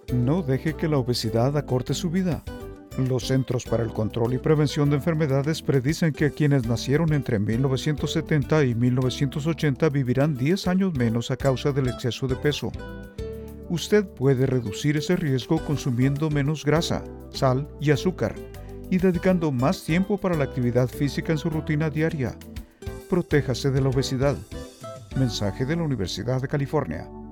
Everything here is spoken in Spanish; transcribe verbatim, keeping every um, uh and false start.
No deje que la obesidad acorte su vida. Los Centros para el Control y Prevención de Enfermedades predicen que quienes nacieron entre mil novecientos setenta y mil novecientos ochenta vivirán diez años menos a causa del exceso de peso. Usted puede reducir ese riesgo consumiendo menos grasa, sal y azúcar y dedicando más tiempo para la actividad física en su rutina diaria. Protéjase de la obesidad. Mensaje de la Universidad de California.